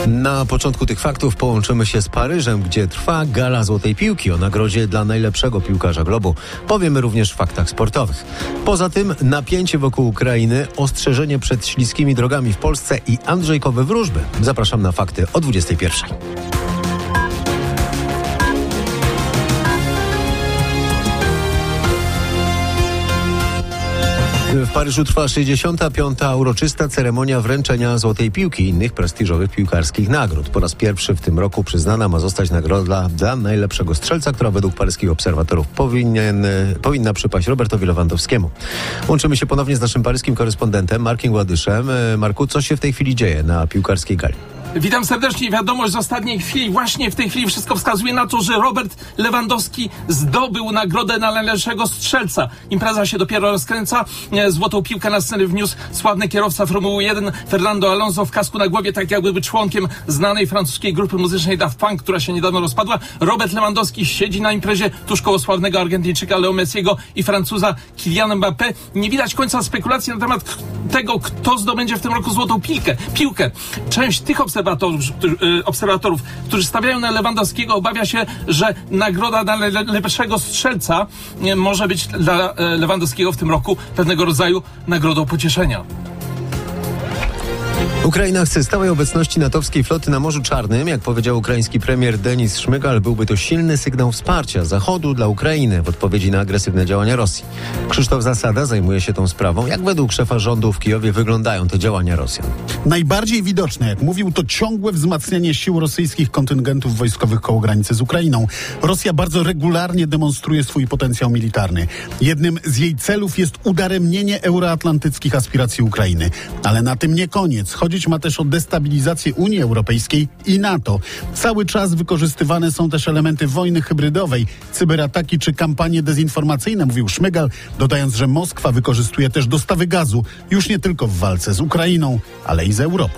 Na początku tych faktów połączymy się z Paryżem, gdzie trwa gala Złotej Piłki o nagrodzie dla najlepszego piłkarza globu. Powiemy również w faktach sportowych. Poza tym napięcie wokół Ukrainy, ostrzeżenie przed śliskimi drogami w Polsce i Andrzejkowe wróżby. Zapraszam na fakty o 21:00. W Paryżu trwa 65. uroczysta ceremonia wręczenia Złotej Piłki i innych prestiżowych piłkarskich nagród. Po raz pierwszy w tym roku przyznana ma zostać nagroda dla najlepszego strzelca, która według paryskich obserwatorów powinna przypaść Robertowi Lewandowskiemu. Łączymy się ponownie z naszym paryskim korespondentem Markiem Gładyszem. Marku, co się w tej chwili dzieje na piłkarskiej gali? Witam serdecznie. Wiadomość z ostatniej chwili. Właśnie w tej chwili wszystko wskazuje na to, że Robert Lewandowski zdobył nagrodę na najlepszego strzelca. Impreza się dopiero rozkręca. Złotą piłkę na scenę wniósł sławny kierowca Formuły 1 Fernando Alonso w kasku na głowie, tak jakby był członkiem znanej francuskiej grupy muzycznej Daft Punk, która się niedawno rozpadła. Robert Lewandowski siedzi na imprezie tuż koło sławnego Argentyńczyka Leo Messiego i Francuza Kyliana Mbappé. Nie widać końca spekulacji na temat tego, kto zdobędzie w tym roku złotą piłkę. Część tych obserwatorów, którzy stawiają na Lewandowskiego, obawia się, że nagroda dla najlepszego strzelca może być dla Lewandowskiego w tym roku pewnego rodzaju nagrodą pocieszenia. Ukraina chce stałej obecności natowskiej floty na Morzu Czarnym. Jak powiedział ukraiński premier Denis Szmygal, byłby to silny sygnał wsparcia Zachodu dla Ukrainy w odpowiedzi na agresywne działania Rosji. Krzysztof Zasada zajmuje się tą sprawą. Jak według szefa rządu w Kijowie wyglądają te działania Rosjan? Najbardziej widoczne, jak mówił, to ciągłe wzmacnianie sił rosyjskich kontyngentów wojskowych koło granicy z Ukrainą. Rosja bardzo regularnie demonstruje swój potencjał militarny. Jednym z jej celów jest udaremnienie euroatlantyckich aspiracji Ukrainy. Ale na tym nie koniec. Chodzić ma też o destabilizację Unii Europejskiej i NATO. Cały czas wykorzystywane są też elementy wojny hybrydowej, cyberataki czy kampanie dezinformacyjne, mówił Szmygal, dodając, że Moskwa wykorzystuje też dostawy gazu, już nie tylko w walce z Ukrainą, ale i z Europą.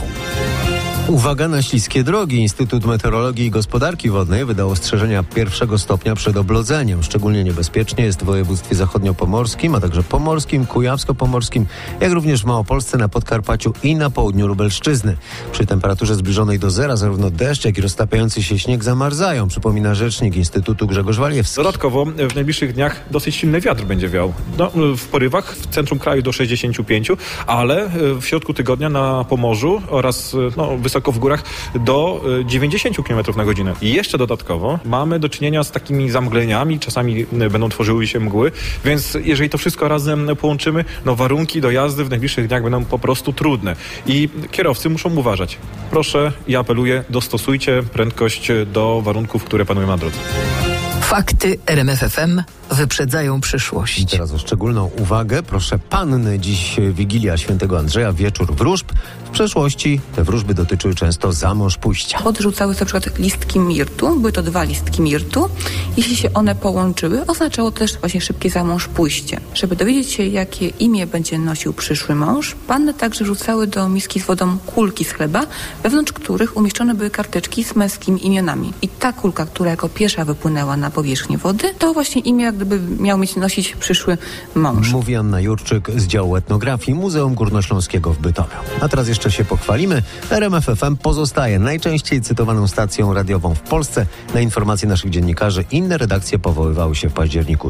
Uwaga na śliskie drogi. Instytut Meteorologii i Gospodarki Wodnej wydał ostrzeżenia 1. stopnia przed oblodzeniem. Szczególnie niebezpiecznie jest w województwie zachodniopomorskim, a także pomorskim, kujawsko-pomorskim, jak również w Małopolsce, na Podkarpaciu i na południu Lubelszczyzny. Przy temperaturze zbliżonej do zera zarówno deszcz, jak i roztapiający się śnieg zamarzają, przypomina rzecznik Instytutu Grzegorz Waliewski. Dodatkowo w najbliższych dniach dosyć silny wiatr będzie wiał. W porywach w centrum kraju do 65, ale w środku tygodnia na Pomorzu oraz wysoko w górach do 90 km na godzinę. I jeszcze dodatkowo mamy do czynienia z takimi zamgleniami, czasami będą tworzyły się mgły, więc jeżeli to wszystko razem połączymy, warunki do jazdy w najbliższych dniach będą po prostu trudne. I kierowcy muszą uważać. Proszę i apeluję, dostosujcie prędkość do warunków, które panują na drodze. Fakty RMF FM wyprzedzają przyszłość. I teraz o szczególną uwagę proszę panny. Dziś Wigilia Świętego Andrzeja, wieczór wróżb. W przeszłości te wróżby dotyczyły często za mąż pójścia. Odrzucały na przykład listki mirtu, były to 2 listki mirtu. Jeśli się one połączyły, oznaczało też właśnie szybkie za mąż pójście. Żeby dowiedzieć się, jakie imię będzie nosił przyszły mąż, panny także wrzucały do miski z wodą kulki z chleba, wewnątrz których umieszczone były karteczki z męskimi imionami. I ta kulka, która jako pierwsza wypłynęła na powierzchnię wody, to właśnie imię jak gdyby miał nosić przyszły mąż. Mówi Anna Jurczyk z działu etnografii Muzeum Górnośląskiego w Bytomiu. A teraz jeszcze się pochwalimy. RMF FM pozostaje najczęściej cytowaną stacją radiową w Polsce. Na informacje naszych dziennikarzy inne redakcje powoływały się w październiku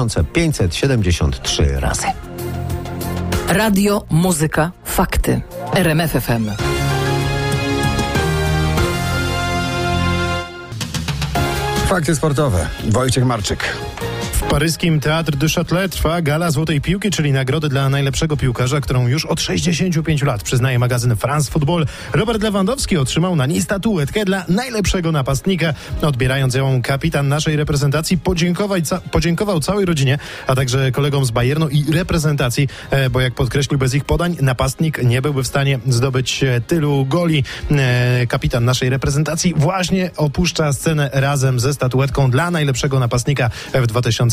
3573 razy. Radio, muzyka, fakty. RMF FM. Fakty sportowe. Wojciech Marczyk. W paryskim Théâtre du Châtelet trwa gala Złotej Piłki, czyli nagrody dla najlepszego piłkarza, którą już od 65 lat przyznaje magazyn France Football. Robert Lewandowski otrzymał na niej statuetkę dla najlepszego napastnika. Odbierając ją, kapitan naszej reprezentacji podziękował całej rodzinie, a także kolegom z Bayernu i reprezentacji, bo jak podkreślił, bez ich podań napastnik nie byłby w stanie zdobyć tylu goli. Kapitan naszej reprezentacji właśnie opuszcza scenę razem ze statuetką dla najlepszego napastnika w 2018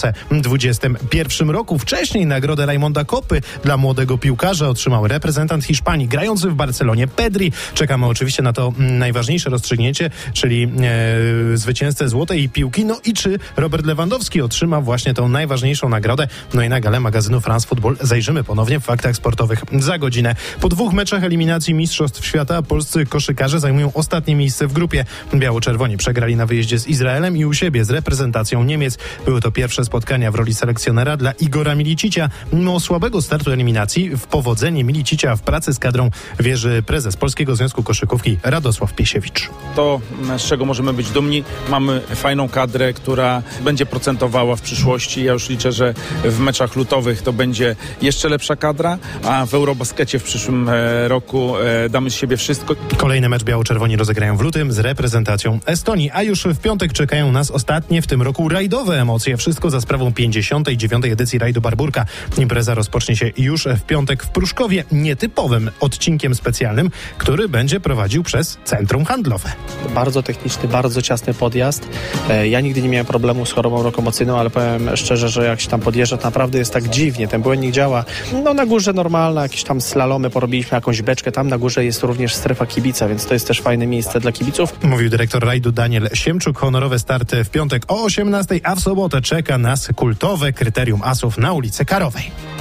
2021 roku. Wcześniej nagrodę Raymonda Koppy dla młodego piłkarza otrzymał reprezentant Hiszpanii grający w Barcelonie Pedri. Czekamy oczywiście na to najważniejsze rozstrzygnięcie, czyli zwycięzcę złotej piłki. No i czy Robert Lewandowski otrzyma właśnie tą najważniejszą nagrodę? No i na galę magazynu France Football zajrzymy ponownie w faktach sportowych za godzinę. Po 2 meczach eliminacji Mistrzostw Świata polscy koszykarze zajmują ostatnie miejsce w grupie. Biało-czerwoni przegrali na wyjeździe z Izraelem i u siebie z reprezentacją Niemiec. Były to pierwsze spotkania w roli selekcjonera dla Igora Milicicia. Mimo słabego startu eliminacji w powodzenie Milicicia w pracy z kadrą wierzy prezes Polskiego Związku Koszykówki Radosław Piesiewicz. To, z czego możemy być dumni, mamy fajną kadrę, która będzie procentowała w przyszłości. Ja już liczę, że w meczach lutowych to będzie jeszcze lepsza kadra, a w Eurobaskecie w przyszłym roku damy z siebie wszystko. Kolejny mecz biało-czerwoni rozegrają w lutym z reprezentacją Estonii, a już w piątek czekają nas ostatnie w tym roku rajdowe emocje. Wszystko za sprawą 59. edycji Rajdu Barburka. Impreza rozpocznie się już w piątek w Pruszkowie nietypowym odcinkiem specjalnym, który będzie prowadził przez Centrum Handlowe. Bardzo techniczny, bardzo ciasny podjazd. Ja nigdy nie miałem problemu z chorobą lokomocyjną, ale powiem szczerze, że jak się tam podjeżdża, to naprawdę jest tak dziwnie. Ten błędnik działa. No na górze normalna, jakieś tam slalomy, porobiliśmy jakąś beczkę. Tam na górze jest również strefa kibica, więc to jest też fajne miejsce dla kibiców. Mówił dyrektor rajdu Daniel Siemczuk. Honorowe starty w piątek o 18:00, a w sobotę czeka nas kultowe Kryterium Asów na ulicy Karowej.